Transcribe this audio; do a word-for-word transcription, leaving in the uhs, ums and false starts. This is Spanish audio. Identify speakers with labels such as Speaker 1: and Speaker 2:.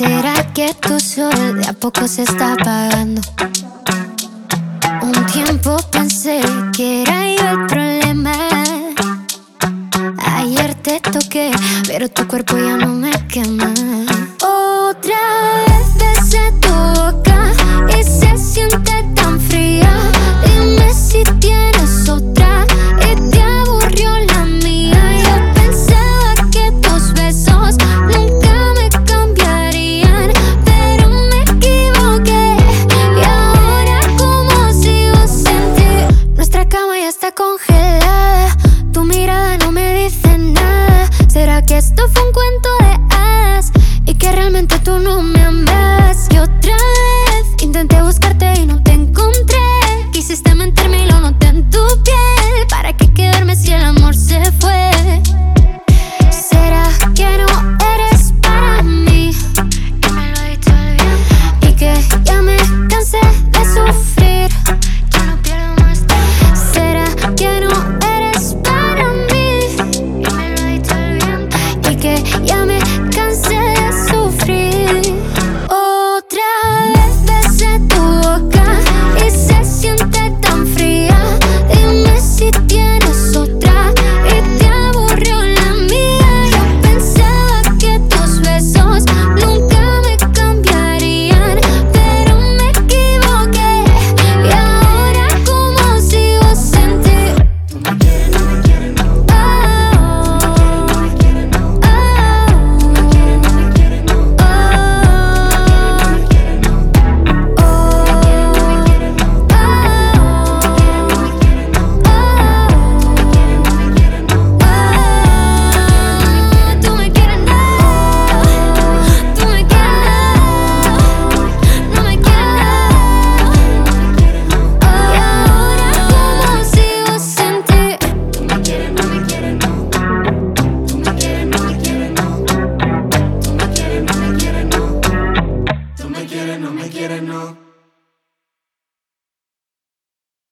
Speaker 1: será que tu sol de a poco se está apagando? Un tiempo pensé que era yo el problema. Ayer te toqué, pero tu cuerpo ya no me quema. Otra vez besé tu boca y se siente tan fría. Dime si tienes otra y te aburrió la mía. Yo pensaba que tus besos nunca me cambiarían, pero me equivoqué. Y ahora como sigo sin ti, nuestra cama ya está congelada. Tu mirada no me dice nada. ¿Será que esto fue un cuento de hadas y que realmente tú no me amas? Y otra vez intenté buscar